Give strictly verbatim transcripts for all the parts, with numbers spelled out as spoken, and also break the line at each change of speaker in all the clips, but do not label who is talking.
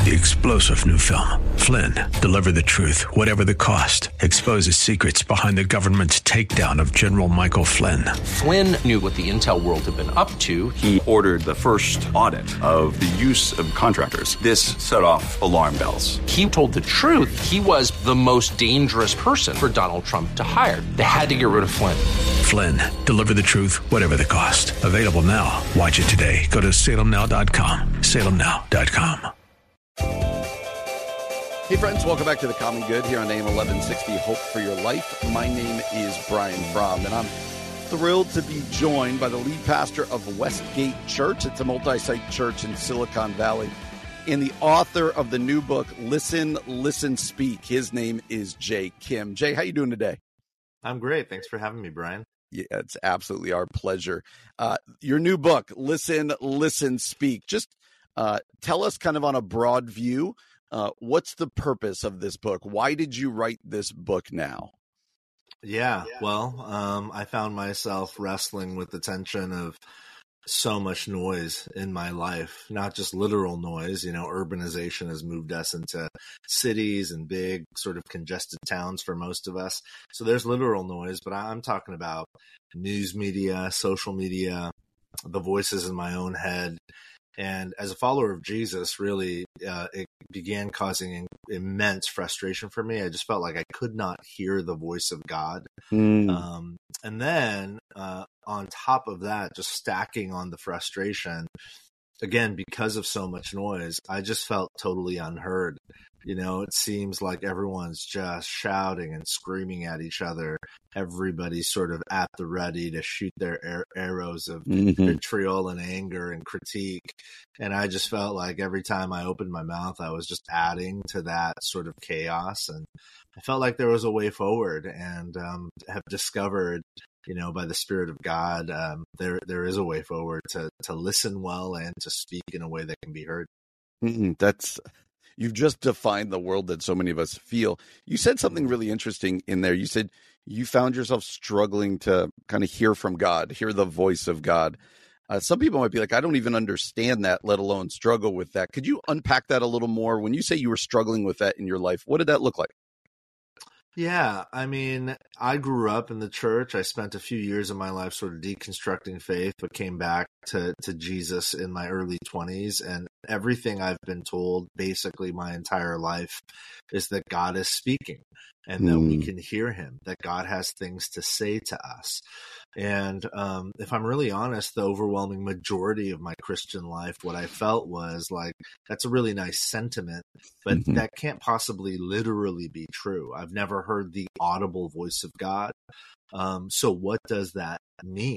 The explosive new film, Flynn, deliver the truth, whatever the cost. Exposes secrets behind the government's takedown of General Michael Flynn.
Flynn knew what the intel world had been up to.
He ordered the first audit of the use of contractors. This set off alarm bells.
He told the truth. He was the most dangerous person for Donald Trump to hire. They had to get rid of Flynn.
Flynn, deliver the truth, whatever the cost. Available now. Watch it today. Go to salem now dot com. salem now dot com.
Hey friends, welcome back to The Common Good here on A M eleven sixty, Hope for Your Life. My name is Brian Fromm, and I'm thrilled to be joined by the lead pastor of Westgate Church. It's a multi-site church in Silicon Valley, and the author of the new book, Listen, Listen, Speak. His name is Jay Kim. Jay, how you doing today?
I'm great. Thanks for having me, Brian.
Yeah, it's absolutely our pleasure. Uh, your new book, Listen, Listen, Speak. Just uh, tell us kind of on a broad view, uh, what's the purpose of this book? Why did you write this book now?
Yeah, well, um, I found myself wrestling with the tension of so much noise in my life, not just literal noise. You know, urbanization has moved us into cities and big sort of congested towns for most of us. So there's literal noise, but I'm talking about news media, social media, the voices in my own head. And as a follower of Jesus, really, uh, it began causing immense frustration for me. I just felt like I could not hear the voice of God. Mm. Um, and then uh, on top of that, just stacking on the frustration, again, because of so much noise, I just felt totally unheard. You know, it seems like everyone's just shouting and screaming at each other. Everybody's sort of at the ready to shoot their ar- arrows of mm-hmm. vitriol and anger and critique. And I just felt like every time I opened my mouth, I was just adding to that sort of chaos. And I felt like there was a way forward, and um, have discovered, you know, by the Spirit of God, um, there there is a way forward to to listen well and to speak in a way that can be heard.
Mm-hmm. That's You've just defined the world that so many of us feel. You said something really interesting in there. You said you found yourself struggling to kind of hear from God, hear the voice of God. Uh, some people might be like, I don't even understand that, let alone struggle with that. Could you unpack that a little more? When you say you were struggling with that in your life, what did that look like?
Yeah, I mean, I grew up in the church. I spent a few years of my life sort of deconstructing faith, but came back to, to Jesus in my early twenties. And everything I've been told basically my entire life is that God is speaking and that mm. we can hear him, that God has things to say to us. And um, if I'm really honest, the overwhelming majority of my Christian life, what I felt was like, that's a really nice sentiment, but mm-hmm. that can't possibly literally be true. I've never heard the audible voice of God. Um, so what does that mean?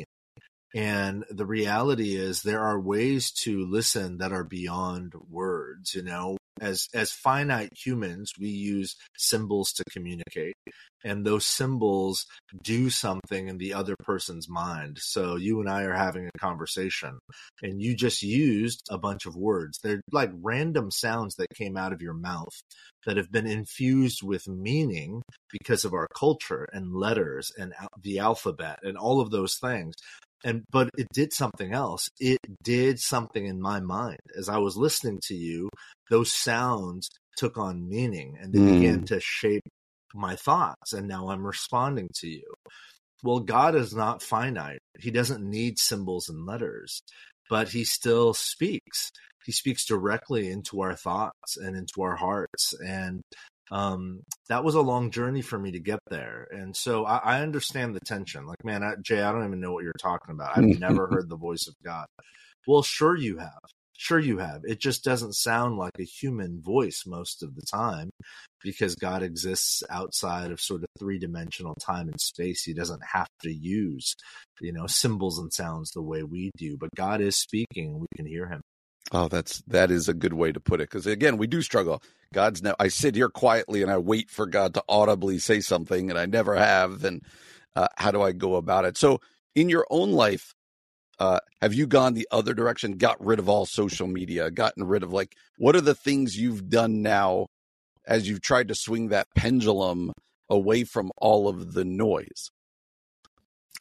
And the reality is there are ways to listen that are beyond words. You know, as as finite humans, we use symbols to communicate, and those symbols do something in the other person's mind. So you and I are having a conversation, and you just used a bunch of words. They're like random sounds that came out of your mouth that have been infused with meaning because of our culture and letters and the alphabet and all of those things. And but it did something else. It did something in my mind. As I was listening to you, those sounds took on meaning, and they mm. began to shape my thoughts. And now I'm responding to you. Well, God is not finite. He doesn't need symbols and letters, but he still speaks. He speaks directly into our thoughts and into our hearts. And um, that was a long journey for me to get there. And so I, I understand the tension. Like, man, I, Jay, I don't even know what you're talking about. I've never heard the voice of God. Well, sure you have. Sure you have. It just doesn't sound like a human voice most of the time, because God exists outside of sort of three-dimensional time and space. He doesn't have to use, you know, symbols and sounds the way we do, but God is speaking and we can hear him.
Oh, that's that is a good way to put it. Because again, we do struggle. God's now. I sit here quietly and I wait for God to audibly say something, and I never have. Then, uh, how do I go about it? So, in your own life, uh, have you gone the other direction? Got rid of all social media? Gotten rid of like what are the things you've done now as you've tried to swing that pendulum away from all of the noise?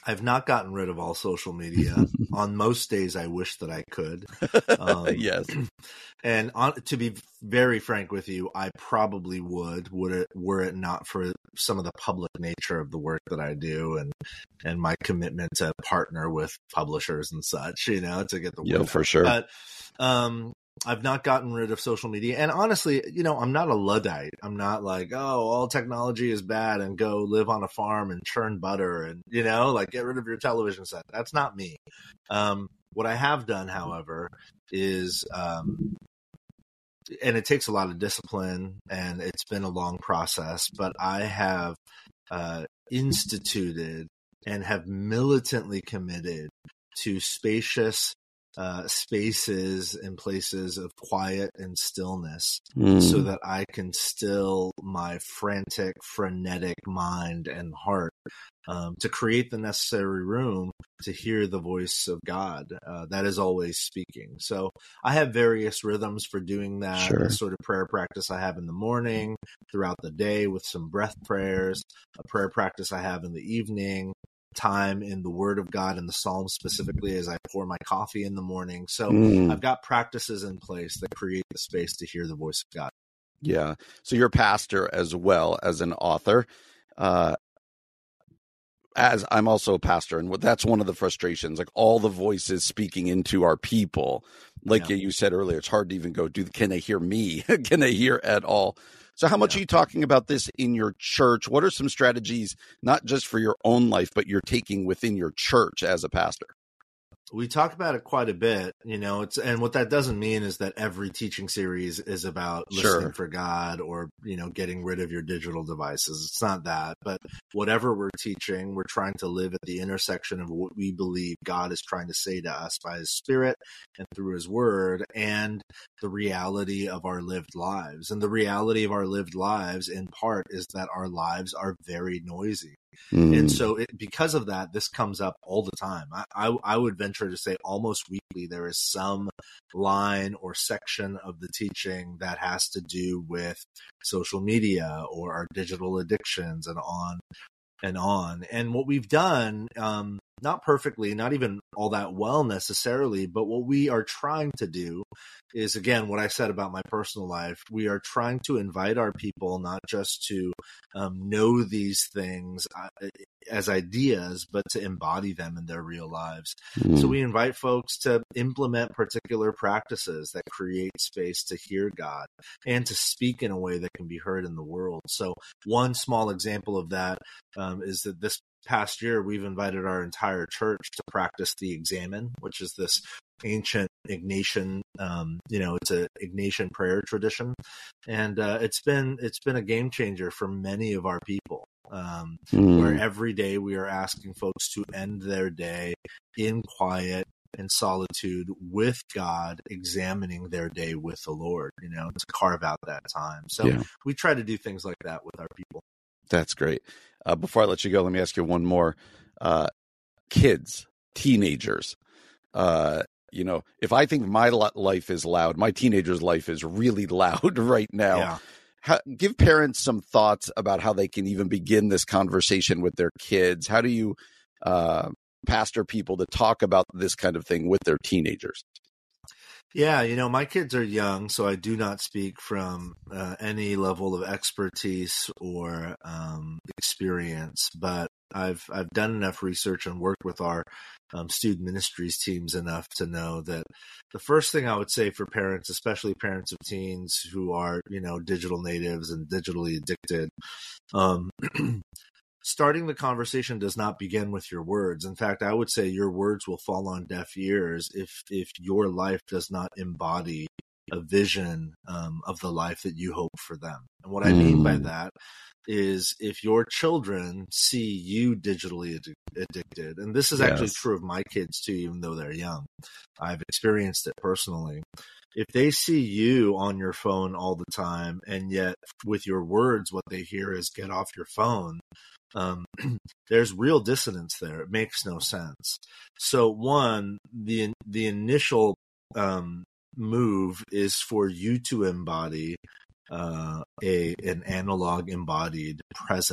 I've not gotten rid of all social media. On most days, I wish that I could. Um,
yes.
And on, to be very frank with you, I probably would, would it, were it not for some of the public nature of the work that I do and and my commitment to partner with publishers and such, you know, to get the word
Yeah,
out.
for sure.
But um, I've not gotten rid of social media. And honestly, you know, I'm not a Luddite. I'm not like, oh, all technology is bad and go live on a farm and churn butter and, you know, like get rid of your television set. That's not me. Um, what I have done, however, is, um, and it takes a lot of discipline and it's been a long process, but I have uh, instituted and have militantly committed to spacious Uh, spaces and places of quiet and stillness
Mm.
so that I can still my frantic, frenetic mind and heart um, to create the necessary room to hear the voice of God uh, that is always speaking. So I have various rhythms for doing that.
Sure.
A sort of prayer practice I have in the morning, throughout the day with some breath prayers, a prayer practice I have in the evening, time in the Word of God and the Psalms specifically as I pour my coffee in the morning. So
Mm.
I've got practices in place that create the space to hear the voice of God.
Yeah. So you're a pastor as well as an author. Uh, as I'm also a pastor, and that's one of the frustrations, like all the voices speaking into our people. Like
Yeah.
you said earlier, it's hard to even go, do can they hear me? Can they hear at all? So how much
Yeah.
are you talking about this in your church? What are some strategies, not just for your own life, but you're taking within your church as a pastor?
We talk about it quite a bit, you know, it's, and what that doesn't mean is that every teaching series is about listening
Sure.
for God or, you know, getting rid of your digital devices. It's not that, but whatever we're teaching, we're trying to live at the intersection of what we believe God is trying to say to us by his Spirit and through his word and the reality of our lived lives. And the reality of our lived lives in part is that our lives are very noisy.
Mm.
And so it, because of that, this comes up all the time. I, I, I would venture to say almost weekly, there is some line or section of the teaching that has to do with social media or our digital addictions and on and on. And what we've done, um, not perfectly, not even all that well necessarily, but what we are trying to do is, again, what I said about my personal life. We are trying to invite our people not just to um, know these things uh, as ideas, but to embody them in their real lives.
Mm.
So we invite folks to implement particular practices that create space to hear God and to speak in a way that can be heard in the world. So one small example of that um, is that this past year, we've invited our entire church to practice the Examen, which is this ancient Ignatian, um, you know, it's a Ignatian prayer tradition, and uh, it's been it's been a game changer for many of our people. Um,
Mm.
Where every day we are asking folks to end their day in quiet and solitude with God, examining their day with the Lord, you know, to carve out that time. So
Yeah.
we try to do things like that with our people.
That's great. Uh, before I let you go, let me ask you one more. Uh, kids, teenagers, uh, you know, if I think my life is loud, my teenager's life is really loud right now.
Yeah.
How, give parents some thoughts about how they can even begin this conversation with their kids. How do you uh, pastor people to talk about this kind of thing with their teenagers?
Yeah, you know, my kids are young, so I do not speak from uh, any level of expertise or um, experience, but I've I've done enough research and worked with our um, student ministries teams enough to know that the first thing I would say for parents, especially parents of teens who are, you know, digital natives and digitally addicted, um, starting the conversation does not begin with your words. In fact, I would say your words will fall on deaf ears if if your life does not embody a vision um, of the life that you hope for them. And what I mean by that is if your children see you digitally ad- addicted, and this is actually
Yes.
true of my kids too, even though they're young. I've experienced it personally. If they see you on your phone all the time, and yet with your words, what they hear is get off your phone, um, there's real dissonance there. It makes no sense. So one, the the initial um, move is for you to embody uh, a an analog embodied present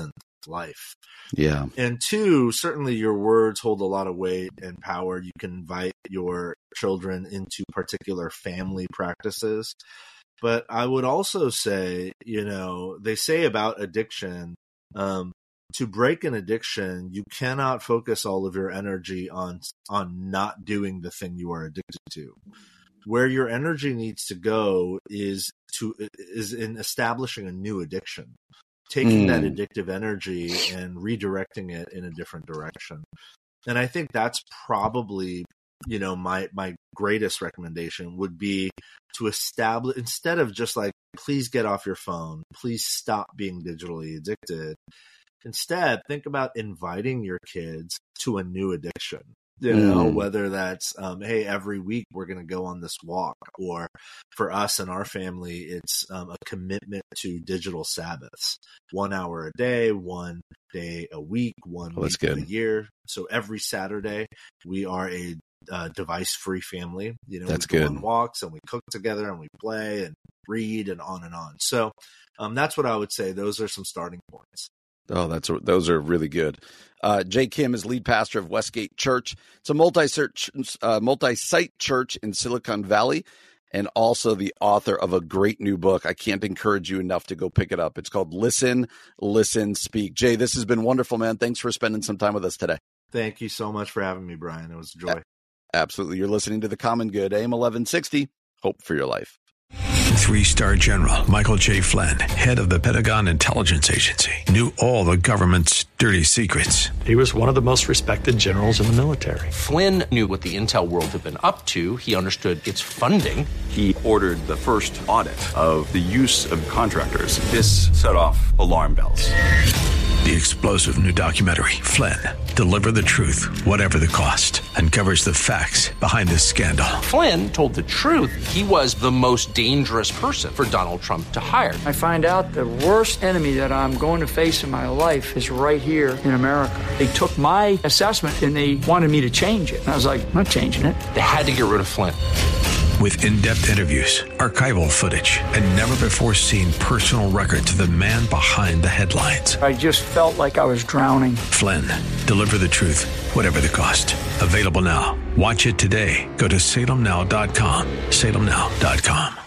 life.
Yeah.
And two, certainly your words hold a lot of weight and power. You can invite your children into particular family practices. But I would also say, you know, they say about addiction, um, to break an addiction, you cannot focus all of your energy on on not doing the thing you are addicted to. Where your energy needs to go is to is in establishing a new addiction, taking mm. that addictive energy and redirecting it in a different direction. And I think that's probably, you know, my my greatest recommendation would be to establish, instead of just like, please get off your phone, please stop being digitally addicted. Instead, think about inviting your kids to a new addiction. You know, mm. whether that's, um, hey, every week we're going to go on this walk, or for us and our family, it's um, a commitment to digital Sabbaths, one hour a day, one day a week, one
oh,
week of the year. So every Saturday we are a uh, device-free family. You know,
that's
we go
good.
on walks and we cook together and we play and read and on and on. So um, that's what I would say. Those are some starting points.
Oh, that's those are really good. Uh, Jay Kim is lead pastor of Westgate Church. It's a multi-church, uh, multi-site church in Silicon Valley, and also the author of a great new book. I can't encourage you enough to go pick it up. It's called Listen, Listen, Speak. Jay, this has been wonderful, man. Thanks for spending some time with us today.
Thank you so much for having me, Brian. It was a joy.
Absolutely. You're listening to The Common Good, A M eleven sixty. Hope for your life.
Three-star General Michael J. Flynn, head of the Pentagon Intelligence Agency, knew all the government's dirty secrets.
He was one of the most respected generals in the military.
Flynn knew what the intel world had been up to. He understood its funding.
He ordered the first audit of the use of contractors. This set off alarm bells.
The explosive new documentary, Flynn, Deliver the Truth, Whatever the Cost, uncovers the facts behind this scandal.
Flynn told the truth. He was the most dangerous person for Donald Trump to hire.
I find out the worst enemy that I'm going to face in my life is right here in America. They took my assessment and they wanted me to change it. And I was like, I'm not changing it.
They had to get rid of Flynn.
With in-depth interviews, archival footage, and never-before-seen personal records of the man behind the headlines.
I just felt like I was drowning.
Flynn, Deliver the Truth, Whatever the Cost. Available now. Watch it today. Go to salem now dot com. salem now dot com.